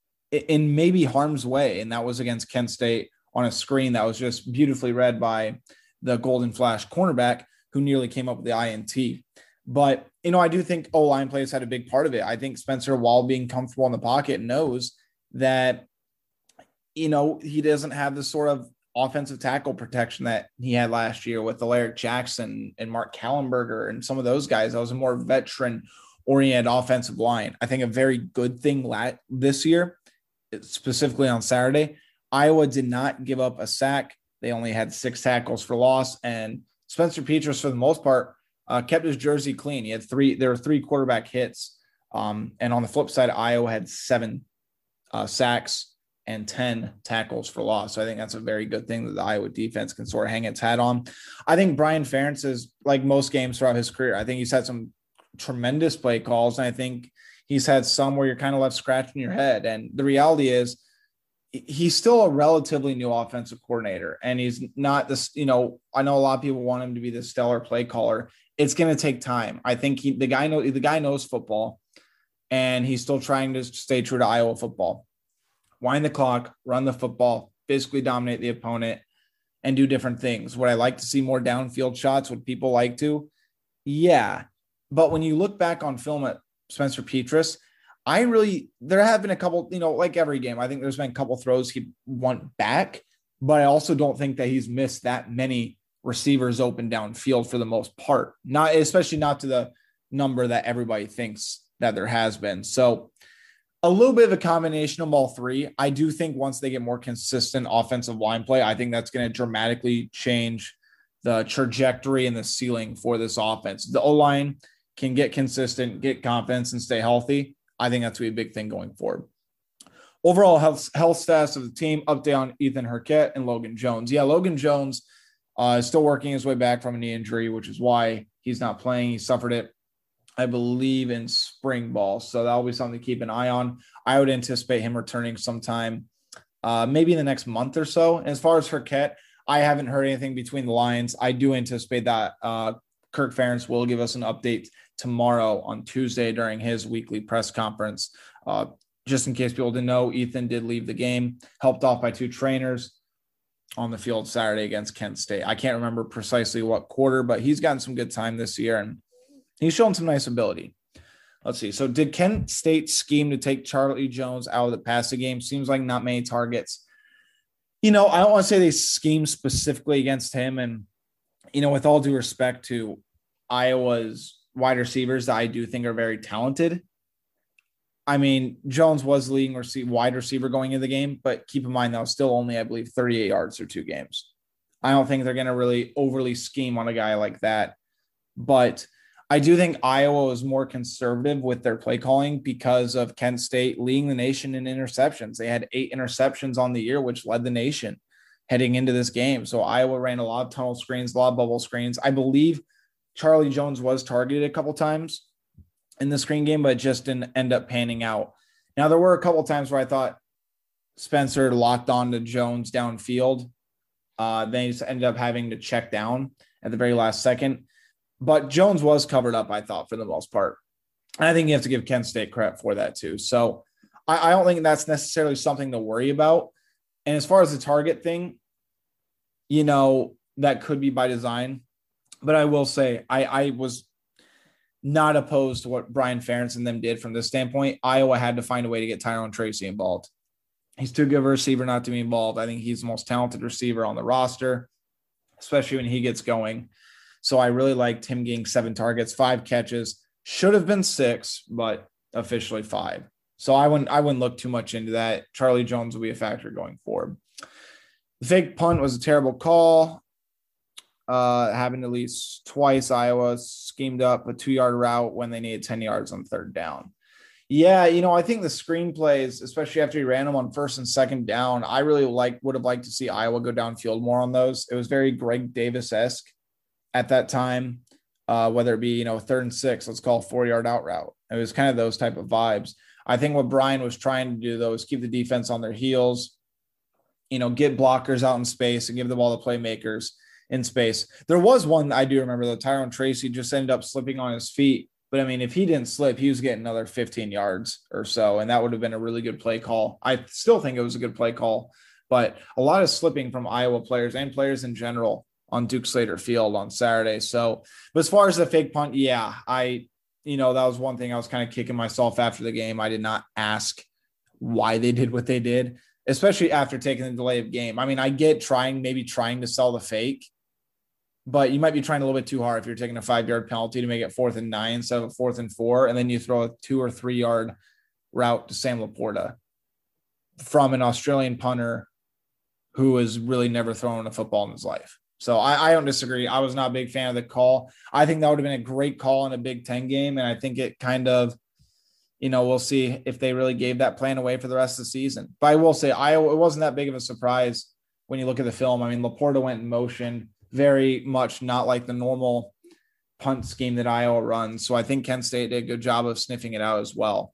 A: in maybe harm's way, and that was against Kent State on a screen that was just beautifully read by the Golden Flash cornerback who nearly came up with the INT. But, you know, I do think O-line play has had a big part of it. I think Spencer, while being comfortable in the pocket, knows that, you know, he doesn't have the sort of offensive tackle protection that he had last year with Alaric Jackson and Mark Kallenberger and some of those guys. That was a more veteran-oriented offensive line. I think a very good thing this year, specifically on Saturday, Iowa did not give up a sack. They only had 6 tackles for loss, and Spencer Petras, for the most part, kept his jersey clean. There were 3 quarterback hits, and on the flip side, Iowa had 7 sacks and 10 tackles for loss. So I think that's a very good thing that the Iowa defense can sort of hang its hat on. I think Brian Ferentz is, like most games throughout his career, I think he's had some tremendous play calls, and I think he's had some where you're kind of left scratching your head. And the reality is he's still a relatively new offensive coordinator, and he's not this, you know, I know a lot of people want him to be the stellar play caller. It's going to take time. I think the guy knows football, and he's still trying to stay true to Iowa football. Wind the clock, run the football, physically dominate the opponent, and do different things. Would I like to see more downfield shots? Would people like to? Yeah. But when you look back on film at Spencer Petras, there have been a couple, you know, like every game, I think there's been a couple throws he went back, but I also don't think that he's missed that many receivers open downfield for the most part, especially not to the number that everybody thinks that there has been. So a little bit of a combination of all three. I do think once they get more consistent offensive line play, I think that's going to dramatically change the trajectory and the ceiling for this offense. The O-line can get consistent, get confidence, and stay healthy. I think that's going to be a big thing going forward. overall health stats of the team, update on Ethan Hurkett and Logan Jones. Yeah, Logan Jones is still working his way back from a knee injury, which is why he's not playing. He suffered it, I believe, in spring ball. So that'll be something to keep an eye on. I would anticipate him returning sometime, maybe in the next month or so. And as far as Hurkett, I haven't heard anything between the lines. I do anticipate that Kirk Ferentz will give us an update tomorrow on Tuesday during his weekly press conference. Just in case people didn't know, Ethan did leave the game, helped off by 2 trainers on the field Saturday against Kent State. I can't remember precisely what quarter, but he's gotten some good time this year, and he's shown some nice ability. Let's see. So did Kent State scheme to take Charlie Jones out of the passing game? Seems like not many targets. I don't want to say they schemed specifically against him. And, with all due respect to Iowa's wide receivers that I do think are very talented, I mean, Jones was the leading wide receiver going into the game, but keep in mind that was still only, I believe, 38 yards through 2 games. I don't think they're going to really overly scheme on a guy like that. But I do think Iowa was more conservative with their play calling because of Kent State leading the nation in interceptions. They had 8 interceptions on the year, which led the nation heading into this game. So Iowa ran a lot of tunnel screens, a lot of bubble screens. I believe Charlie Jones was targeted a couple times in the screen game, but it just didn't end up panning out. Now, there were a couple times where I thought Spencer locked on to Jones downfield. Then he just ended up having to check down at the very last second. But Jones was covered up, I thought, for the most part. And I think you have to give Kent State credit for that too. So I don't think that's necessarily something to worry about. And as far as the target thing, that could be by design. But I will say I was not opposed to what Brian Ferentz and them did from this standpoint. Iowa had to find a way to get Tyrone Tracy involved. He's too good of a receiver not to be involved. I think he's the most talented receiver on the roster, especially when he gets going. So I really liked him getting 7 targets, 5 catches. Should have been 6, but officially 5. So I wouldn't look too much into that. Charlie Jones will be a factor going forward. The fake punt was a terrible call. Happened at least twice. Iowa schemed up a 2-yard route when they needed 10 yards on 3rd down. Yeah, I think the screenplays, especially after he ran them on 1st and 2nd down, I really would have liked to see Iowa go downfield more on those. It was very Greg Davis-esque at that time, whether it be, 3rd and 6, let's call 4-yard out route. It was kind of those type of vibes. I think what Brian was trying to do, though, is keep the defense on their heels, get blockers out in space and give the ball to playmakers in space. There was one I do remember, though. Tyrone Tracy just ended up slipping on his feet. But, I mean, if he didn't slip, he was getting another 15 yards or so, and that would have been a really good play call. I still think it was a good play call, but a lot of slipping from Iowa players and players in general on Duke Slater Field on Saturday. So, but as far as the fake punt, yeah, that was one thing I was kind of kicking myself after the game. I did not ask why they did what they did, especially after taking the delay of game. I mean, I get trying to sell the fake, but you might be trying a little bit too hard if you're taking a 5-yard penalty to make it 4th and 9 instead of 4th and 4, and then you throw a 2 or 3 yard route to Sam Laporta from an Australian punter who has really never thrown a football in his life. So I don't disagree. I was not a big fan of the call. I think that would have been a great call in a Big Ten game, and I think it kind of, we'll see if they really gave that plan away for the rest of the season. But I will say Iowa, it wasn't that big of a surprise when you look at the film. I mean, Laporta went in motion, very much not like the normal punt scheme that Iowa runs. So I think Kent State did a good job of sniffing it out as well.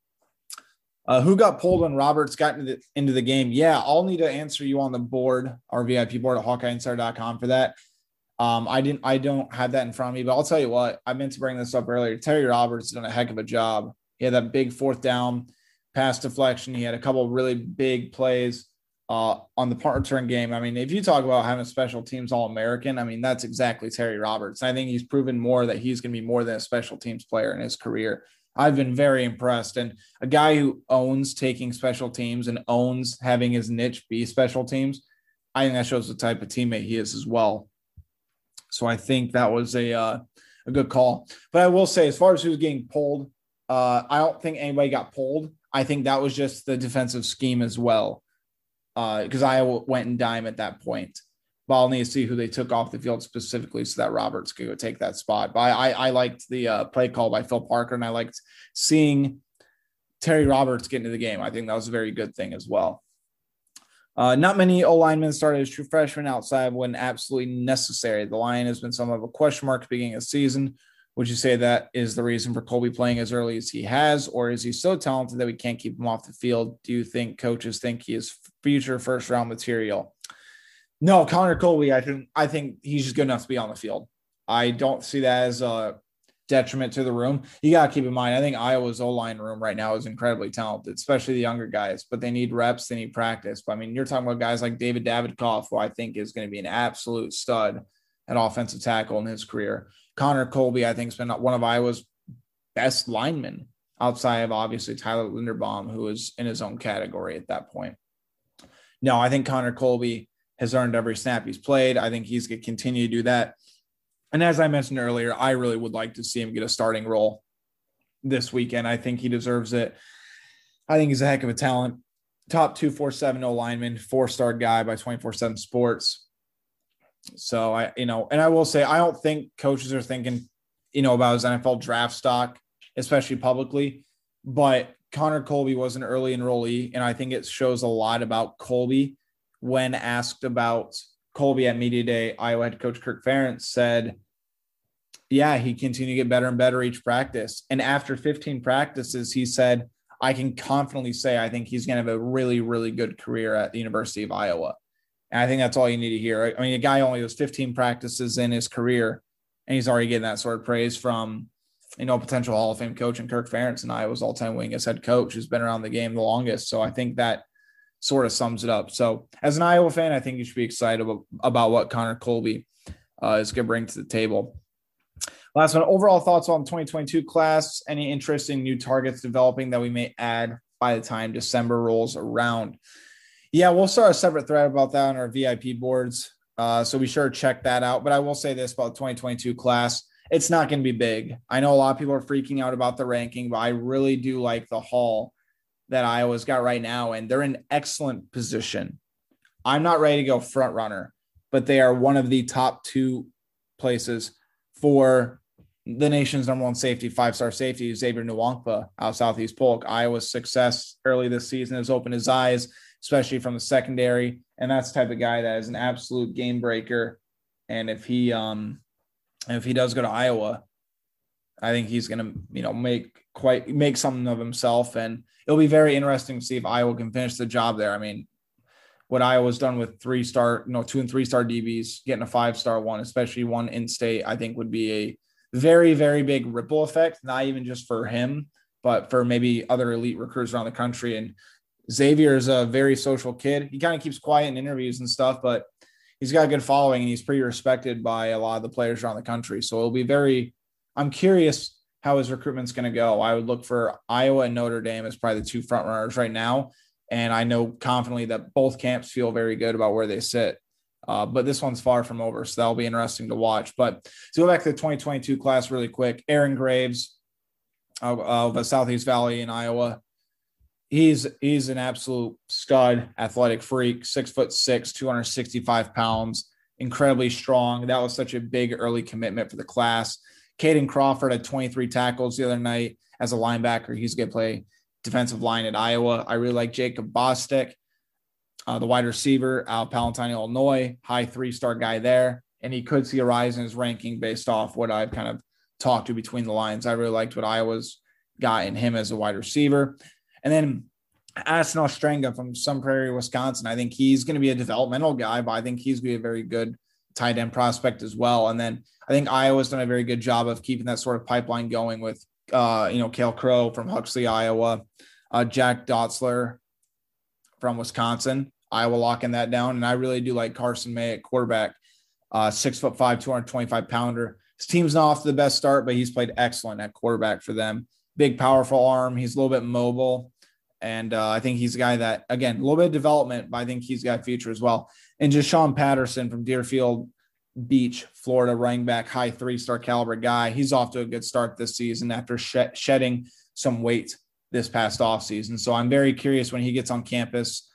A: Who got pulled when Roberts got into the game? Yeah, I'll need to answer you on the board, our VIP board at HawkeyeInsider.com for that. I don't have that in front of me, but I'll tell you what, I meant to bring this up earlier. Terry Roberts did a heck of a job. He had that big 4th down pass deflection. He had a couple of really big plays on the punt return game. I mean, if you talk about having a special teams All-American, I mean, that's exactly Terry Roberts. I think he's proven more that he's going to be more than a special teams player in his career. I've been very impressed. And a guy who owns taking special teams and owns having his niche be special teams, I think that shows the type of teammate he is as well. So I think that was a good call. But I will say, as far as who's getting pulled, I don't think anybody got pulled. I think that was just the defensive scheme as well, because Iowa went and dime at that point. But I'll need to see who they took off the field specifically so that Roberts could go take that spot. But I liked the play call by Phil Parker, and I liked seeing Terry Roberts getting to the game. I think that was a very good thing as well. Not many O-linemen started as true freshmen outside when absolutely necessary. The line has been somewhat of a question mark at the beginning of the season. Would you say that is the reason for Colby playing as early as he has, or is he so talented that we can't keep him off the field? Do you think coaches think he is future first-round material? No, Connor Colby, I think he's just good enough to be on the field. I don't see that as a detriment to the room. You got to keep in mind, I think Iowa's O-line room right now is incredibly talented, especially the younger guys, but they need reps, they need practice. But I mean, you're talking about guys like David Davidkoff, who I think is going to be an absolute stud at offensive tackle in his career. Connor Colby, I think, has been one of Iowa's best linemen outside of obviously Tyler Linderbaum, who is in his own category at that point. No, I think Connor Colby has earned every snap he's played. I think he's going to continue to do that. And as I mentioned earlier, I really would like to see him get a starting role this weekend. I think he deserves it. I think he's a heck of a talent. Top 247 O-lineman, 4-star guy by 24/7 Sports. So and I will say, I don't think coaches are thinking, about his NFL draft stock, especially publicly, but Connor Colby was an early enrollee. And I think it shows a lot about Colby. When asked about Colby at Media Day, Iowa head coach Kirk Ferentz said, yeah, he continued to get better and better each practice. And after 15 practices, he said, I can confidently say I think he's going to have a really, really good career at the University of Iowa. And I think that's all you need to hear. I mean, a guy only has 15 practices in his career, and he's already getting that sort of praise from, potential Hall of Fame coach and Kirk Ferentz, and Iowa's all-time winningest head coach who's been around the game the longest. So I think that sort of sums it up. So as an Iowa fan, I think you should be excited about what Connor Colby is going to bring to the table. Last one, overall thoughts on 2022 class. Any interesting new targets developing that we may add by the time December rolls around? Yeah, we'll start a separate thread about that on our VIP boards. So be sure to check that out. But I will say this about the 2022 class. It's not going to be big. I know a lot of people are freaking out about the ranking, but I really do like the haul that Iowa's got right now, and they're in excellent position. I'm not ready to go front runner, but they are one of the top 2 places for the nation's number 1 safety, 5-star safety, Xavier Nwankpa out of Southeast Polk. Iowa's success early this season has opened his eyes, especially from the secondary. And that's the type of guy that is an absolute game breaker. And if he does go to Iowa, I think he's going to, make something of himself. And it'll be very interesting to see if Iowa can finish the job there. I mean, what Iowa's done with 3-star, 2 and 3-star DBs, getting a 5-star one, especially one in-state, I think would be a very, very big ripple effect, not even just for him, but for maybe other elite recruits around the country. And Xavier is a very social kid. He kind of keeps quiet in interviews and stuff, but he's got a good following and he's pretty respected by a lot of the players around the country. So it'll be I'm curious how his recruitment's going to go. I would look for Iowa and Notre Dame as probably the 2 front runners right now. And I know confidently that both camps feel very good about where they sit. But this one's far from over, so that'll be interesting to watch. But to go back to the 2022 class really quick, Aaron Graves of the Southeast Valley in Iowa, he's an absolute stud, athletic freak, 6'6", 265 pounds, incredibly strong. That was such a big early commitment for the class. Caden Crawford had 23 tackles the other night as a linebacker. He's going to play defensive line at Iowa. I really like Jacob Bostic, the wide receiver out of Palatine, Illinois, high 3-star guy there. And he could see a rise in his ranking based off what I've kind of talked to between the lines. I really liked what Iowa's got in him as a wide receiver. And then Addison Ostrenga from Sun Prairie, Wisconsin. I think he's going to be a developmental guy, but I think he's going to be a very good tight end prospect as well. And then I think Iowa's done a very good job of keeping that sort of pipeline going with, Cale Crow from Huxley, Iowa, Jack Dotzler from Wisconsin, Iowa locking that down. And I really do like Carson May at quarterback, 6'5", 225-pounder. His team's not off to the best start, but he's played excellent at quarterback for them. Big, powerful arm. He's a little bit mobile. And I think he's a guy that, again, a little bit of development, but I think he's got future as well. And Jashawn Patterson from Deerfield Beach, Florida, running back, high 3-star caliber guy. He's off to a good start this season after shedding some weight this past offseason. So I'm very curious when he gets on campus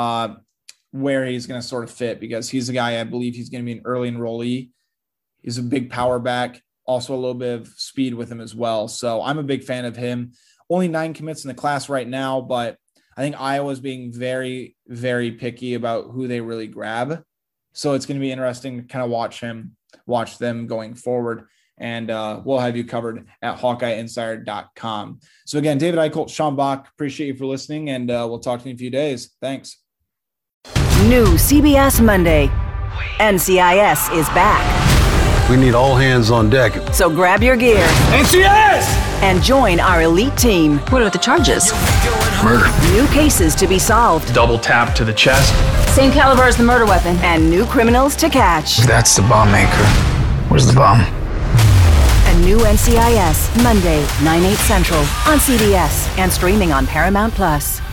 A: where he's going to sort of fit, because he's a guy I believe he's going to be an early enrollee. He's a big power back, also a little bit of speed with him as well. So I'm a big fan of him. only 9 commits in the class right now, but I think Iowa's being very, very picky about who they really grab. So it's going to be interesting to kind of watch them going forward. And we'll have you covered at HawkeyeInsider.com. So again, David Eichholt, Sean Bach, appreciate you for listening, and we'll talk to you in a few days. Thanks.
F: New CBS Monday. NCIS is back.
G: We need all hands on deck.
F: So grab your gear.
H: NCIS!
F: And join our elite team.
I: What are the charges?
G: Murder.
F: New cases to be solved.
H: Double tap to the chest.
I: Same caliber as the murder weapon.
F: And new criminals to catch.
J: That's the bomb maker. Where's the bomb?
F: A new NCIS, Monday, 9/8 Central, on CBS and streaming on Paramount+.